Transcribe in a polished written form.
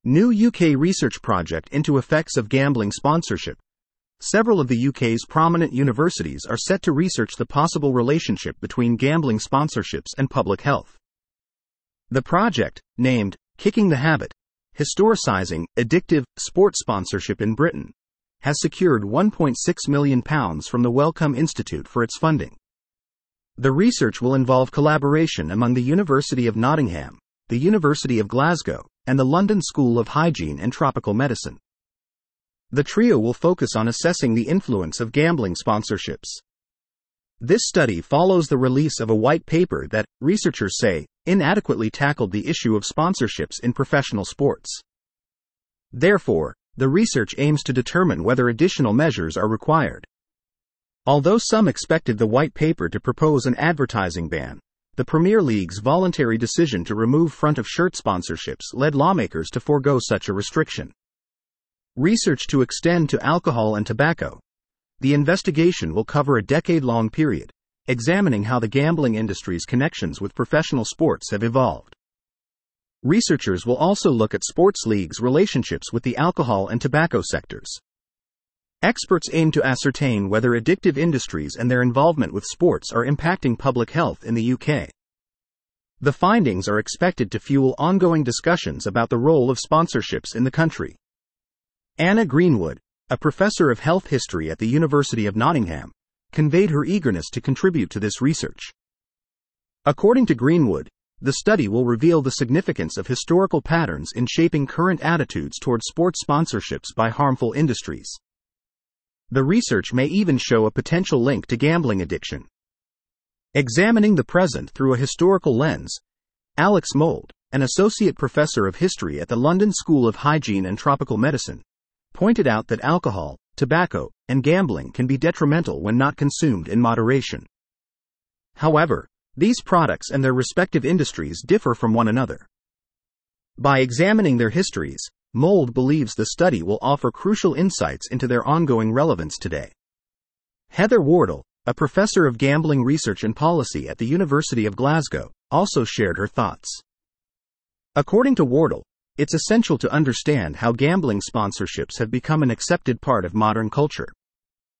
New UK research project into effects of gambling sponsorship. Several of the UK's prominent universities are set to research the possible relationship between gambling sponsorships and public health. The project, named Kicking the Habit: Historicising Addictive Sport Sponsorship in Britain, has secured £1.6 million from the Wellcome Institute for its funding. The research will involve collaboration among the University of Nottingham, the University of Glasgow, and the London School of Hygiene and Tropical Medicine. The trio will focus on assessing the influence of gambling sponsorships. This study follows the release of a white paper that, researchers say, inadequately tackled the issue of sponsorships in professional sports. Therefore, the research aims to determine whether additional measures are required. Although some expected the white paper to propose an advertising ban, the Premier League's voluntary decision to remove front-of-shirt sponsorships led lawmakers to forego such a restriction. Research to extend to alcohol and tobacco. The investigation will cover a decade-long period, examining how the gambling industry's connections with professional sports have evolved. Researchers will also look at sports leagues' relationships with the alcohol and tobacco sectors. Experts aim to ascertain whether addictive industries and their involvement with sports are impacting public health in the UK. The findings are expected to fuel ongoing discussions about the role of sponsorships in the country. Anna Greenwood, a professor of health history at the University of Nottingham, conveyed her eagerness to contribute to this research. According to Greenwood, the study will reveal the significance of historical patterns in shaping current attitudes toward sports sponsorships by harmful industries. The research may even show a potential link to gambling addiction. Examining the present through a historical lens, Alex Mould, an associate professor of history at the London School of Hygiene and Tropical Medicine, pointed out that alcohol, tobacco, and gambling can be detrimental when not consumed in moderation. However, these products and their respective industries differ from one another. By examining their histories, Mould believes the study will offer crucial insights into their ongoing relevance today. Heather Wardle, a professor of gambling research and policy at the University of Glasgow, also shared her thoughts. According to Wardle, it's essential to understand how gambling sponsorships have become an accepted part of modern culture.